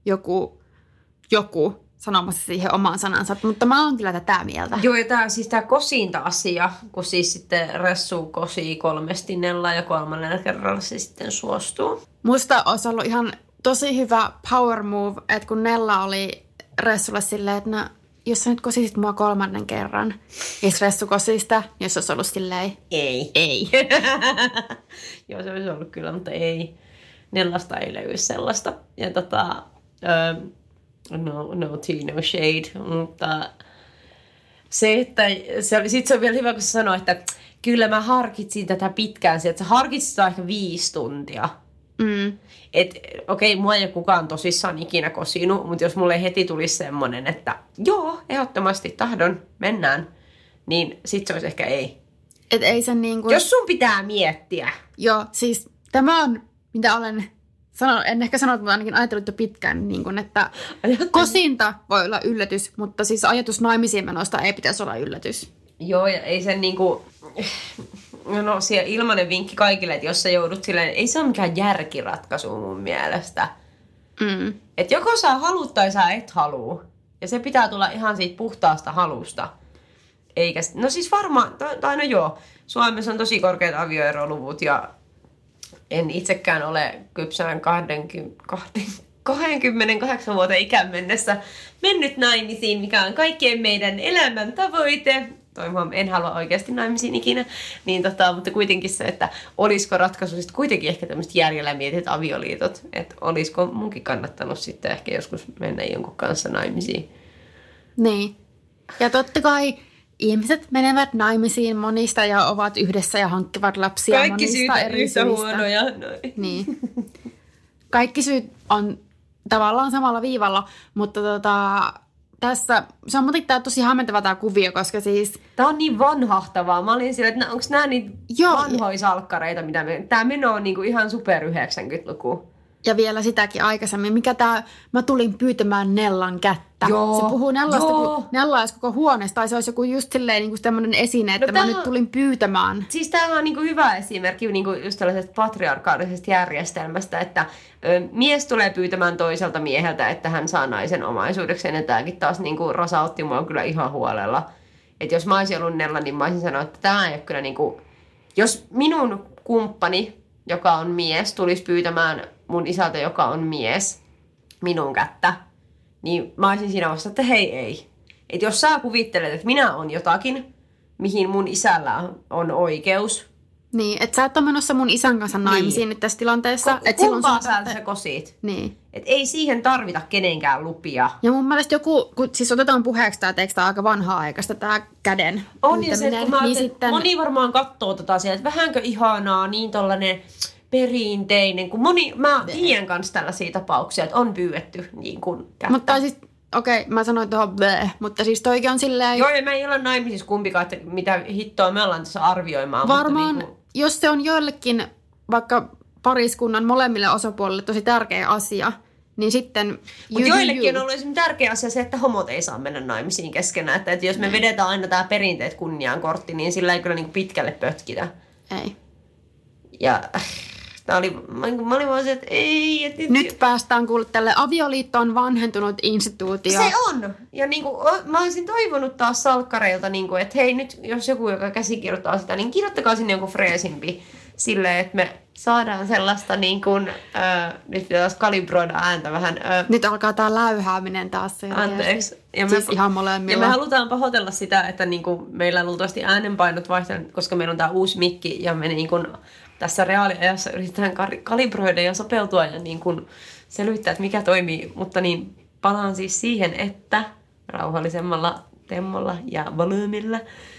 joku sanomassa siihen oman sanansa. Mutta mä oon kyllä tätä mieltä. Joo, ja tää kosinta-asia, kun siis sitten Ressu kosii 3 Nellaa ja 3. kerralla se sitten suostuu. Musta olisi ollut ihan tosi hyvä power move, että kun Nella oli Ressulle silleen, että no, jos sä nyt kosisit mua 3. kerran, ja Ressu kosii sitä, niin jos olisi ollut silleen, ei. Joo, se olisi ollut kyllä, mutta ei. Nellasta ei löydy sellaista. Ja no tea, no shade, mutta se, että sit se on vielä hyvä, kun se sanoo, että kyllä mä harkitsin tätä pitkään, että sä harkitsit sitä ehkä 5 tuntia. Että okei, mua ei ole kukaan tosissaan ikinä kosinut, mutta jos mulle heti tulisi semmonen, että joo, ehdottomasti tahdon, mennään, niin sit se olisi ehkä ei. Et ei sen niin kuin... Jos sun pitää miettiä. Joo, siis tämä on, mitä olen sanonut, en ehkä sanonut, mutta ainakin ajatellut jo pitkään, niin kuin, että kosinta voi olla yllätys, mutta siis ajatus naimisiin menosta ei pitäisi olla yllätys. Joo, ja ei sen niinku... No siellä ilmainen vinkki kaikille, että jos sä joudut silleen, ei se ole mikään järkiratkaisu mun mielestä. Että joko sä haluut tai sä et halua. Ja se pitää tulla ihan siitä puhtaasta halusta. Eikä, no siis varmaan, tai no joo, Suomessa on tosi korkeat avioeroluvut ja en itsekään ole kypsään 28 vuoden ikään mennessä mennyt naimisiin, mikä on kaikkien meidän elämän tavoite. En halua oikeasti naimisiin ikinä, niin mutta kuitenkin se, että olisiko ratkaisu sitten kuitenkin ehkä tämmöiset järjellä mietit avioliitot, että olisiko munkin kannattanut sitten ehkä joskus mennä jonkun kanssa naimisiin. Niin, ja totta kai ihmiset menevät naimisiin monista ja ovat yhdessä ja hankkivat lapsia kaikki monista eri syistä. Kaikki syyt on huonoja. Noin. Niin. Kaikki syyt on tavallaan samalla viivalla, mutta tässä, se on muutenkin tosi hämmentävä tämä kuvio, koska siis... Tämä on niin vanhahtavaa. Mä olin sillä, että onko nämä niitä vanhoja salkkareita, mitä tämä meno on niinku ihan super 90-luku. Ja vielä sitäkin aikaisemmin. Mikä tämä, mä tulin pyytämään Nellan kättä. Joo. Se puhuu Nellasta, kun Nella olisi koko huoneesta, tai se olisi joku just silleen niin tämmöinen esine, että mä nyt tulin pyytämään. Siis tämä on niinku hyvä esimerkki niinku just tällaisesta patriarkaalisesta järjestelmästä, että mies tulee pyytämään toiselta mieheltä, että hän saa naisen omaisuudekseen, ja tämäkin taas niinku rasautti mua kyllä ihan huolella. Että jos mä olisin ollut Nella, niin mä olisin sanonut, että tämä ei ole kyllä niinku... Jos minun kumppani, joka on mies, tulisi pyytämään mun isältä, joka on mies, minun kättä, niin mä olisin siinä vasta, että hei ei. Että jos sä kuvittelet, että minä on jotakin, mihin mun isällä on oikeus. Niin, että sä et ole menossa mun isän kanssa naimisiin nyt tässä tilanteessa. Kumpaa sä kosit? Niin. Että ei siihen tarvita kenenkään lupia. Ja mun mielestä joku, kun siis otetaan puheeksi tämä teksta aika vanhaa aikaista, tämä käden on ja se, kun mä niin sitten... moni varmaan katsoo sieltä, että vähänkö ihanaa, niin tollanen perinteinen, kun mä tiedän kanssa tällaisia tapauksia, että on pyydetty niin kuin kättä. Mutta siis okei, mä sanoin tuohon mutta siis toikin on silleen... Joo, ja me ei olla naimisissa kumpikaan, että mitä hittoa me ollaan tässä arvioimaan. Varmaan, mutta niinku... jos se on joillekin vaikka pariskunnan molemmille osapuolille tosi tärkeä asia, niin sitten... Mutta joillekin on ollut esimerkiksi tärkeä asia se, että homot ei saa mennä naimisiin keskenään. Että jos me vedetään aina tämä perinteet kunniaan kortti, niin sillä ei kyllä niinku pitkälle pötkitä. Ei. Ja mä olin vaan se, että ei. Nyt päästään kuule tälle avioliitto on vanhentunut instituutio. Se on. Ja niinku, mä olisin toivonut taas salkkareilta, niinku, että hei nyt, jos joku, joka käsikirjoittaa sitä, niin kirjoittakaa sinne joku freesimpi. Silleen, että me saadaan sellaista niin kuin, nyt taas kalibroida ääntä vähän. Nyt alkaa tää läyhääminen taas. Anteeksi. Ja siis ihan molemmilla. Ja me halutaan pahoitella sitä, että niin kuin meillä luultavasti äänenpainot vaihtelevat, koska meillä on tää uusi mikki ja me niin kuin tässä reaaliajassa yritetään kalibroida ja sopeutua ja niin kuin selvittää, että mikä toimii. Mutta niin palaan siis siihen, että rauhallisemmalla temmolla ja volyymilla,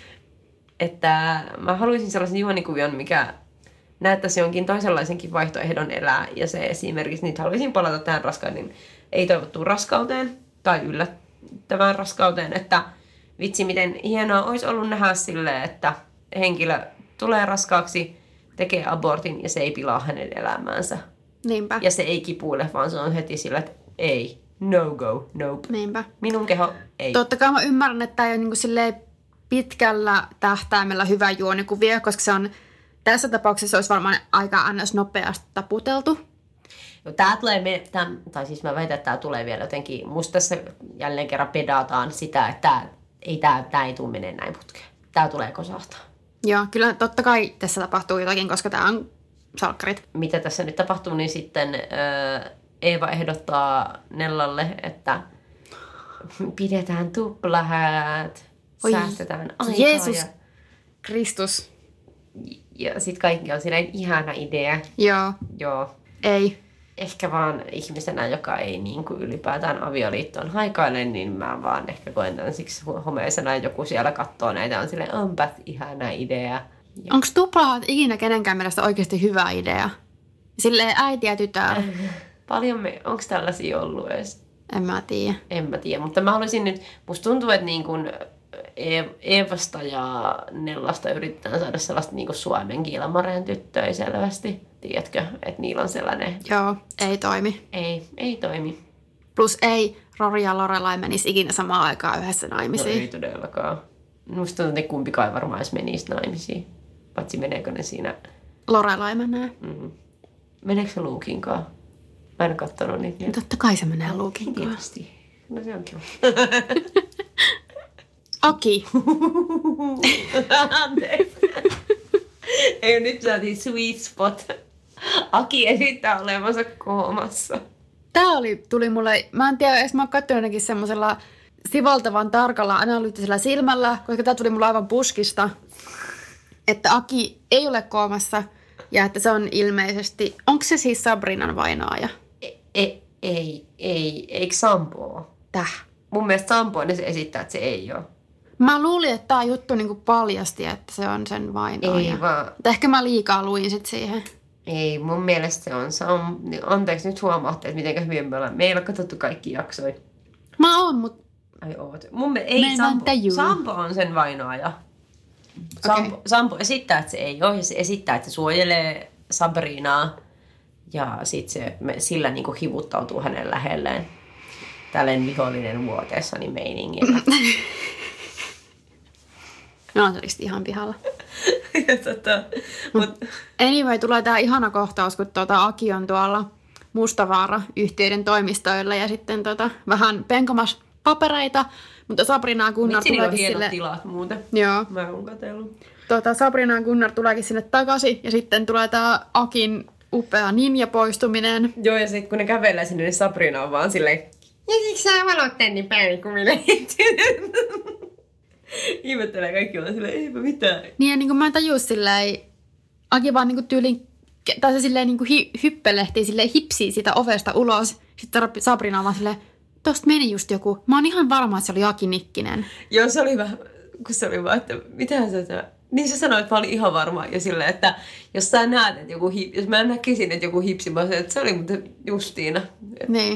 että mä haluaisin sellaisen juonikuvion, mikä näyttäisi jonkin toisenlaisenkin vaihtoehdon elää. Ja se esimerkiksi, nyt haluaisin palata tähän raskauden, ei toivottuun raskauteen tai yllättävään raskauteen, että vitsi miten hienoa olisi ollut nähdä silleen, että henkilö tulee raskaaksi, tekee abortin ja se ei pilaa hänen elämäänsä. Niinpä. Ja se ei kipuile, vaan se on heti sillä, että ei, no go, nope. Niinpä. Minun keho ei. Totta kai mä ymmärrän, että tämä ei ole niin kuin silleen pitkällä tähtäimellä hyvä juonikuvia, koska se on tässä tapauksessa olisi varmaan aika ns. Nopeasti taputeltu. No, tää tulee, tai siis mä väitän, että tää tulee vielä jotenkin, musta tässä jälleen kerran pedataan sitä, että tää ei tule menee näin putkeen. Tää tulee kosahtaa. Joo, kyllä totta kai tässä tapahtuu jotakin, koska tää on salkkarit. Mitä tässä nyt tapahtuu, niin sitten Eeva ehdottaa Nellalle, että pidetään tuplahäät, säästetään aikaa. Jeesus Kristus. Ja sit kaikki on silleen ihana idea. Joo. Ei. Ehkä vaan ihmisenä, joka ei niin kuin ylipäätään avioliittoon haikaile, niin mä vaan ehkä koen tämän siksi homeisena. Joku siellä katsoo näitä on silleen, onpas ihana idea. Onko tuplahat ikinä kenenkään mielestä oikeasti hyvä idea? Silleen äiti ja tytär. Paljon onko tällaisia ollut edes? En mä tiedä, mutta mä haluaisin nyt, musta tuntuu, että niin kuin Eevasta ja Nellasta yritetään saada sellaista niin kuin Suomen Kiilamareen tyttöä selvästi. Tiedätkö, että niillä on sellainen... Joo, ei toimi. Ei toimi. Plus ei Rory ja Lorelai menisi ikinä samaan aikaan yhdessä naimisiin. No ei todellakaan. Musta tuntuu, että ne kumpikaan varmaan edes menisi naimisiin. Paitsi meneekö ne siinä... Lorelai menee. Mm. Meneekö se Luukinkaan? Mä en ole kattonut niitä. Totta kai se menee Luukinkaan. Tietysti. No se on kiva. Aki. Anteeksi. Ei, nyt saatiin sweet spot. Aki esittää olevansa koomassa. Tää tuli mulle, mä en tiedä, edes mä oon katsonut jotenkin semmosella sivaltavan tarkalla analyyttisellä silmällä, koska tää tuli mulle aivan puskista, että Aki ei ole koomassa ja että se on ilmeisesti, onko se siis Sabrinan vainaaja? Eikö Sampo? Täh. Mun mielestä Sampo se esittää, että se ei ole. Mä luulin, että tää juttu niinku paljasti, että se on sen vainaaja. Ei vaan. Mutta ehkä mä liikaa luin sit siihen. Ei, mun mielestä se on anteeksi, nyt huomaatte, että miten hyvin me ei ole katsottu kaikki jaksoja. Mä oon, mut... Ai oot. Ei, Sampo on sen vainaaja. Sampo esittää, että se ei ole, ja se esittää, että se suojelee Sabrinaa. Ja sit se sillä niinku hivuttautuu hänen lähelleen. Tälleen vihollinen vuoteessani meiningillä. No on se ihan pihalla. Mut anyway, tulee tää ihana kohtaus, kun Aki on tuolla Mustavaara-yhtiöiden toimistoilla ja sitten vähän penkomas papereita, mutta Sabrina ja Gunnar tuleekin sille... tilat muuten. Joo. Mä oon katsellut. Sabrina ja Gunnar tuleekin sinne takaisin ja sitten tulee tää Akin upea ninja-poistuminen. Joo, ja sitten kun ne kävelee sinne, niin Sabrina on vaan silleen... Ja siksi sä valotteen niin päivikuville. Ihmettelee kaikki olla silleen, eipä mitään. Niin ja niin kuin mä en tajua silleen, Aki vaan niin kuin tyylin, tai se silleen niin kuin hyppelehtii, silleen hipsii sitä ovesta ulos. Sitten Sabrina on vaan silleen, tosta meni just joku. Mä oon ihan varma, että se oli Aki Nikkinen. Joo, se oli vähän, kun se oli vaan, että mitähän sä... Niin sä sanoit, että mä olin ihan varma. Ja silleen, että jos sä näet, että joku jos mä näkisin, että joku hipsi, mä sanoin, että se oli muuten Justiina. Niin.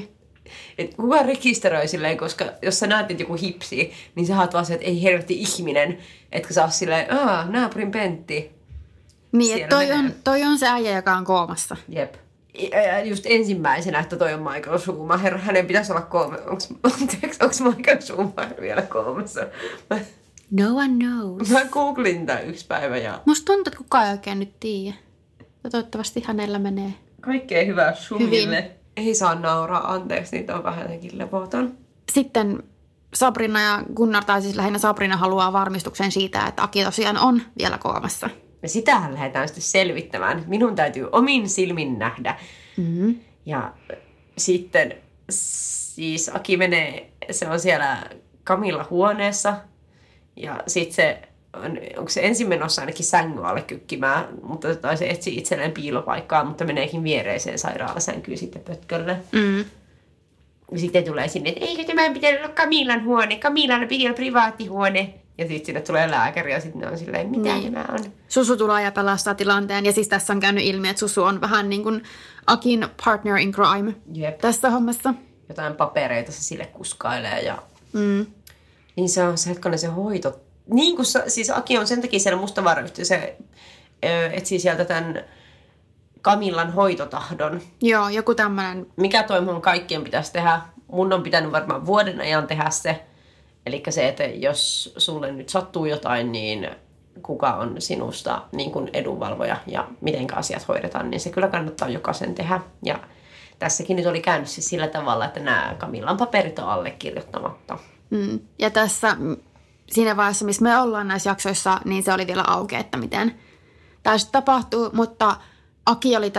Et kuka rekisteröi silleen, koska jos sä näet joku hipsi, niin sä haat vaan se, että ei helvetti ihminen, etkä saa silleen, naapurin Pentti. Niin, että toi on se äijä, joka on koomassa. Jep. Just ensimmäisenä, että toi on Michael Schumacher. Hänen pitäisi olla onko Michael Schumacher vielä koomassa? No one knows. Mä googlin tän yksi päivä ja... Musta tuntuu, että kukaan ei oikein nyt tiedä. Ja toivottavasti hänellä menee Kaikkea hyvää Schumille. Ei saa nauraa, anteeksi, niitä on vähän jotenkin levoton. Sitten Sabrina ja Gunnar, tai siis lähinnä Sabrina haluaa varmistuksen siitä, että Aki tosiaan on vielä koomassa. Ja sitähän lähdetään sitten selvittämään. Minun täytyy omin silmin nähdä. Mm-hmm. Ja sitten siis Aki menee, se on siellä Camilla huoneessa. Ja sitten se, onko se ensin menossa ainakin sängyn alle kykkimään, mutta tai se etsii itselleen piilopaikkaa, mutta meneekin viereiseen sairaalasänkyyn sitten pötkölle. Mm. Ja sitten tulee sinne, että eikö tämä pitänyt olla Camillan huone, Camillalla piti olla privaattihuone. Ja sitten sinne tulee lääkäri ja sitten ne on silleen, mitä tämä on. Susu tulee ja pelastaa tilanteen. Ja siis tässä on käynyt ilmi, että Susu on vähän niin kuin Akin partner in crime. Jep. Tässä hommassa. Jotain papereita se sille kuskailee ja... Niin se on se hetkonen se hoito. Niin kuin siis Aki on sen takia siellä Mustavaara-yhtiössä, se etsii sieltä tämän Camillan hoitotahdon. Joo, joku tämmöinen. Mikä toivon kaikkien pitäisi tehdä. Mun on pitänyt varmaan vuoden ajan tehdä se. Eli se, että jos sulle nyt sattuu jotain, niin kuka on sinusta niin kuin edunvalvoja ja miten asiat hoidetaan, niin se kyllä kannattaa jokaisen tehdä. Ja tässäkin nyt oli käynyt siis sillä tavalla, että nämä Camillan paperit on allekirjoittamatta. Ja tässä siinä vaiheessa, missä me ollaan näissä jaksoissa, niin se oli vielä auki, että miten tämä tapahtuu. Mutta Aki oli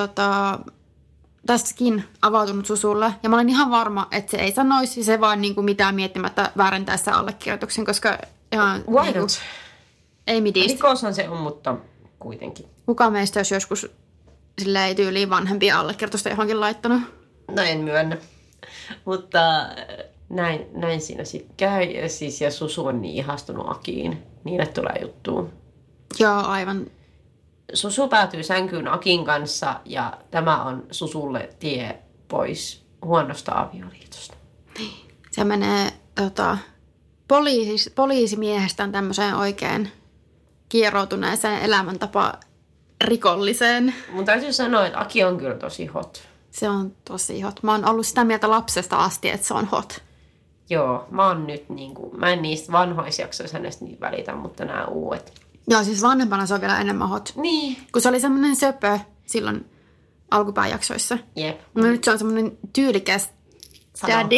tästäkin avautunut Susulle. Ja mä olen ihan varma, että se ei sanoisi se vaan niin kuin mitään miettimättä väärentää se allekirjoituksen, koska ihan, Why not? Ei midistä. Rikoshan se on, mutta kuitenkin. Kuka meistä olisi joskus silleen tyyliin vanhempia allekirjoitusta johonkin laittanut? No en myönnä. Mutta näin siinä sitten käy. Ja Susu on niin ihastunut Akiin. Niille tulee juttuun. Joo, aivan. Susu päätyy sänkyyn Akin kanssa ja tämä on Susulle tie pois huonosta avioliitosta. Se menee poliisimiehestään tämmöiseen oikein kieroutuneeseen elämäntapa rikolliseen. Mun täytyy sanoa, että Aki on kyllä tosi hot. Se on tosi hot. Mä oon ollut sitä mieltä lapsesta asti, että se on hot. Joo, mä oon nyt mä en niistä vanhoisjaksoissa hänestä niin välitä, mutta nämä uudet. Joo, siis vanhempana se on vielä enemmän hot. Niin. Kun se oli semmoinen söpö silloin alkupääjaksoissa. Jep. No nyt se on semmoinen tyylikäs daddy.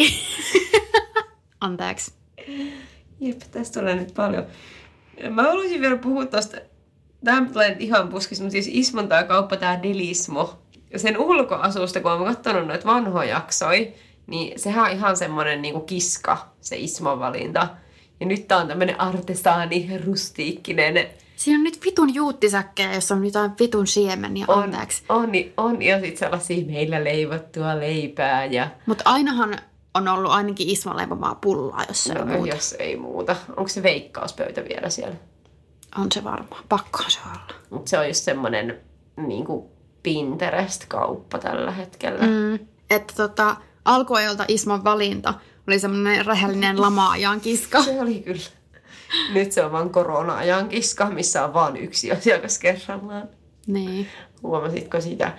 Anteeksi. Jep, tästä tulee nyt paljon. Mä haluaisin vielä puhua tosta, tämä tulee ihan puskissa, mutta siis Ismon tää kauppa, tää Delismo. Sen ulkoasusta, kun olen katsonut noita vanhoja jaksoja, niin sehän on ihan semmoinen niinku kiska, se Ismon valinta. Ja nyt tää on tämmönen artesaani, rustiikkinen. Siinä on nyt vitun juuttisäkkejä, jossa on jotain vitun siemeniä, anteeksi. On, ja sit sellaisia meillä leivottua leipää. Ja... Mutta ainahan on ollut ainakin Ismon leipomaa pullaa, jos se on muuta. Jos ei muuta. Onko se veikkauspöytä vielä siellä? On se varmaan. Pakkohan se olla. Mutta se on just semmonen niinku Pinterest-kauppa tällä hetkellä. Että alkuajalta Ismon valinta oli semmoinen rehellinen lama-ajan kiska. Se oli kyllä. Nyt se on vaan korona-ajan kiska, missä on vaan yksi asiakas kerrallaan. Niin. Huomasitko sitä?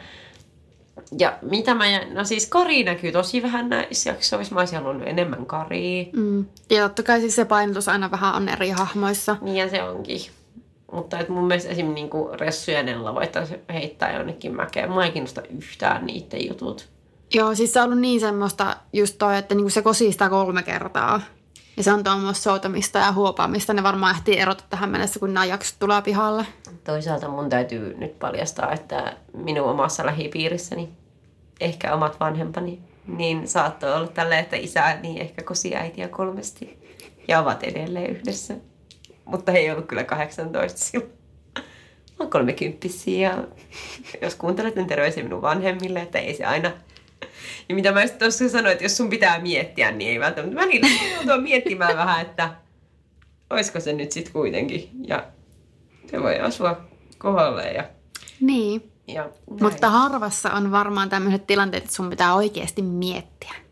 Ja mitä no siis Kari näkyy tosi vähän näissä jaksoissa. Mä olisin halunnut enemmän Karia. Ja totta kai siis se painotus aina vähän on eri hahmoissa. Niin ja se onkin. Mutta et mun mielestä esimerkiksi niinku Ressu ja Nella voittaisi heittää jonnekin mäkeen. Mua ei kiinnosta yhtään niiden jutut. Joo, siis se on ollut niin semmoista just toi, että niinku se kosistaa 3 kertaa. Ja se on tuommoista soutamista ja huopaamista. Ne varmaan ehtii erota tähän mennessä, kun nämä jaksot tulee pihalle. Toisaalta mun täytyy nyt paljastaa, että minun omassa lähipiirissäni, ehkä omat vanhempani, niin saattoi olla tälleen, että isä niin ehkä kosi äitiä 3 ja ovat edelleen yhdessä. Mutta he ei ollut kyllä 18 silloin. Mä oon 30 ja jos kuuntelet, niin terveisiä minun vanhemmille, että ei se aina. Ja mitä mä just tuossa sanoin, että jos sun pitää miettiä, niin ei välttämättä. Mä niin joutua miettimään vähän, että olisiko se nyt sit kuitenkin. Ja se voi asua kohdalle ja... Niin. Ja mutta harvassa on varmaan tämmöiset tilanteet, että sun pitää oikeasti miettiä.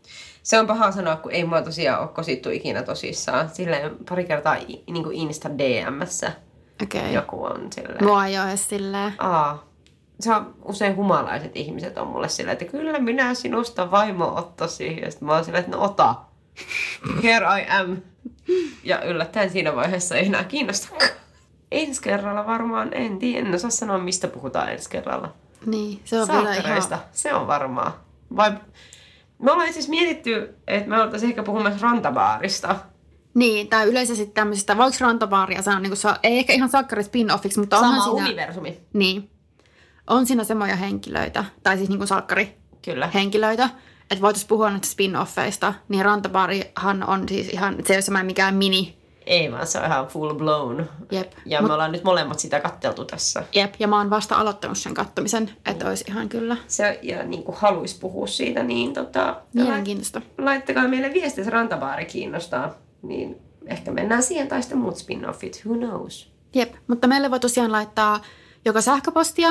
Se on paha sanoa, kun ei mua tosiaan ole kosittu ikinä tosissaan. Silleen pari kertaa niinku Insta-DM:ssä joku on silleen. Mua ei ole edes silleen. Se on usein humalaiset ihmiset on mulle silleen, että kyllä minä sinusta vaimo ottaisin. Ja sitten mä oon silleen, että no ota. Here I am. Ja yllättäen siinä vaiheessa ei enää kiinnostakaan. Ensi kerralla varmaan, en osaa sanoa, mistä puhutaan ensi kerralla. Niin, se on vielä ihan... Se on varmaa. Me ollaan siis mietitty, että me oltaisiin ehkä puhumassa rantabaarista. Niin, tai yleisesti tämmöisistä, voiko rantabaaria sanoa, niin ei ehkä ihan Salkkari spin-offiksi, mutta onhan sama siinä... universumi. Niin. On siinä semmoja henkilöitä, tai siis niin kuin Salkkari-henkilöitä, että voitaisiin puhua näistä spin-offeista, niin rantabaarihan on siis ihan, se ei ole semmoinen mikään mini. Ei vaan, se on ihan full blown. Jep. Ja me ollaan nyt molemmat sitä katteltu tässä. Jep, ja mä oon vasta aloittanut sen kattomisen, että olisi ihan kyllä. Se, ja niin kuin haluaisi puhua siitä, niin mielenkiintoista. Laittakaa meille viestiä, jos rantabaari kiinnostaa. Niin ehkä mennään siihen tai sitten muut spin-offit, who knows. Jep, mutta meille voi tosiaan laittaa joko sähköpostia,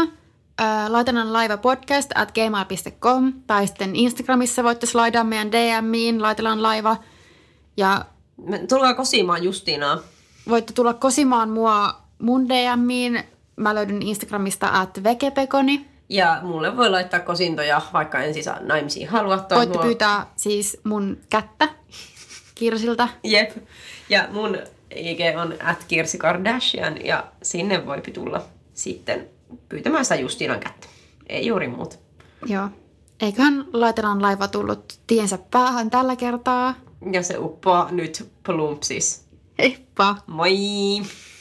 laitelanlaivapodcast@gmail.com tai sitten Instagramissa voitte slaidaa meidän DMiin, laitellaan laiva. Ja tulkaa kosimaan Justiinaa. Voitte tulla kosimaan mun DMiin. Mä löydyn Instagramista @vekepekoni. Ja mulle voi laittaa kosintoja, vaikka en siis naimisiin halua. Voitte pyytää siis mun kättä Kirsiltä. Jep. Ja mun IG on @KirsiKardashian ja sinne voi tulla sitten pyytämään sitä Justiinan kättä. Ei juuri muuta. Joo. Eiköhän laitelaan laiva tullut tiensä päähän tällä kertaa. Ja se uppoaa nyt plumpsis. Heippa! Moi!